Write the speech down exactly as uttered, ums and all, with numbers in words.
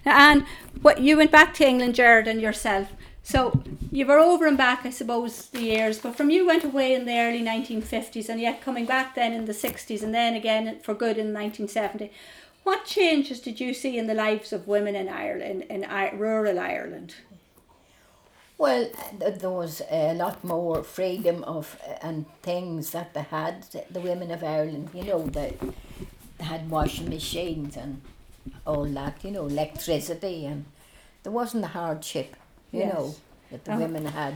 And what you went back to England, Jared, and yourself. So you were over and back, I suppose, the years. But from you went away in the early nineteen fifties, and yet coming back then in the sixties, and then again for good in nineteen seventy. What changes did you see in the lives of women in Ireland, in, in rural Ireland? Well, th- there was a lot more freedom of uh, and things that they had, the women of Ireland. You know, they, they had washing machines and all that. You know, electricity, and there wasn't the hardship. You Yes. know that the Uh-huh. women had.